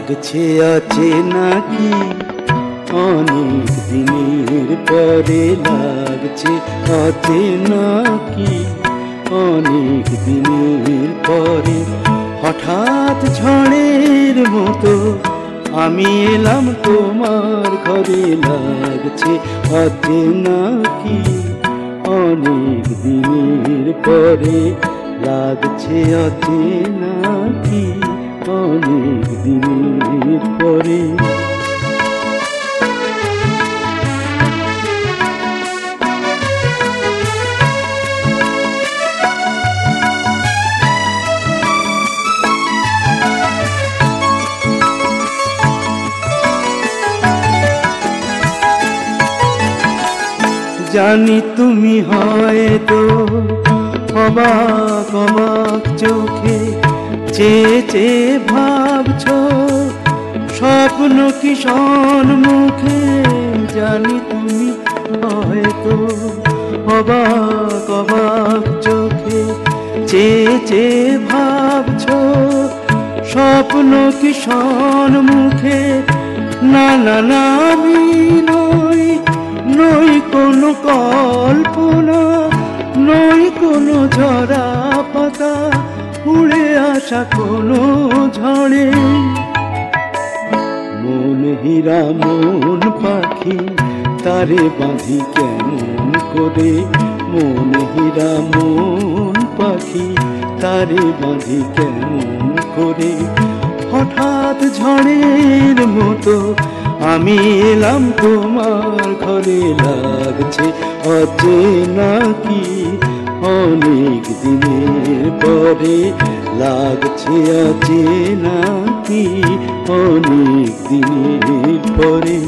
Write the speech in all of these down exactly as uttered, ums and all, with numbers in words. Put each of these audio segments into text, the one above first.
লাগছে আছে নাকি অনেক দিনের পরে লাগছে আছে নাকি অনেক দিনের পরে হঠাৎ ঝড়ের মতো আমি এলাম তোমার ঘরে লাগছে আছে নাকি অনেক দিনের পরে লাগছে আছে নাকি অনেক দিনের পরে জানি তুমি হয়তো অবাক অবাক চোখে চেয়ে চেয়ে ভাবছো স্বপ্ন কি সম্মুখে জানি তুমি হয়তো অবাক অবাক চোখে চেয়ে চেয়ে ভাবছো স্বপ্ন কি সম্মুখে না না না আমি নই নই কোনো কল্পনা নই কোনো ঝরা পাতা উড়ে আসা কোনো ঝড়ে মন হীরা মন পাখি তারে বাঁধি কেমন করে মন হীরা মন পাখি তারে বাঁধি কেমন করে হঠাৎ ঝড়ের মতো আমি এলাম তোমার ঘরে লাগছে আছে নাকি অনেক দিনের পরে লাগছে আছে নাকি অনেক দিনের পরে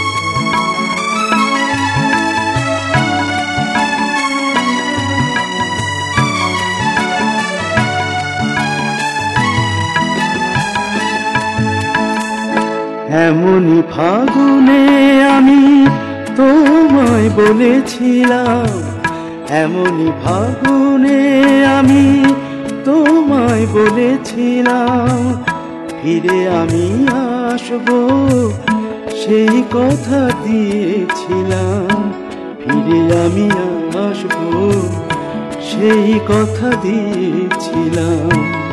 এমনই ফাগুনে আমি তোমায় বলেছিলাম এমনই ফাগুনে আমি তোমায় বলেছিলাম ফিরে আমি আসবো সেই কথা দিয়েছিলাম ফিরে আমি আসবো সেই কথা দিয়েছিলাম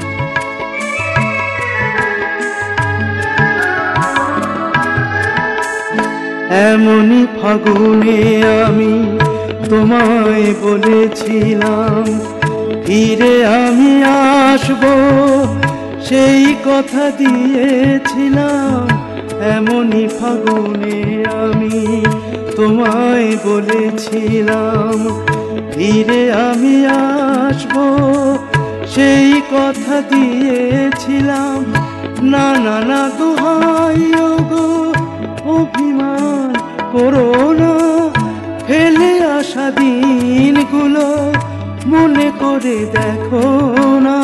এমনই ফাগুনে আমি তোমায় বলেছিলাম ফিরে আমি আসবো সেই কথা দিয়েছিলাম এমনই ফাগুনে আমি তোমায় বলেছিলাম ফিরে আমি আসবো সেই কথা দিয়েছিলাম না না না দোহাই গো অভিমান করো না ফেলে আসা দিনগুলো মনে করে দেখো না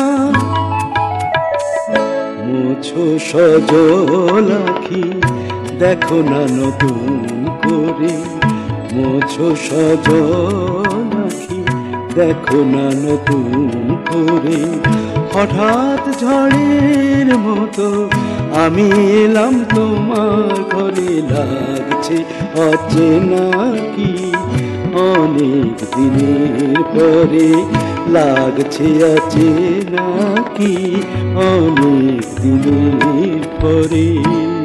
মুছো সজল আঁখি দেখো না নতুন করে মুছো সজল আঁখি দেখো না নতুন করে হঠাৎ ঝড়ের মতো আমি এলাম তোমার ঘরে লাগছে আছে নাকি অনেক দিনের পরে লাগছে আছে নাকি অনেক দিনের পরে।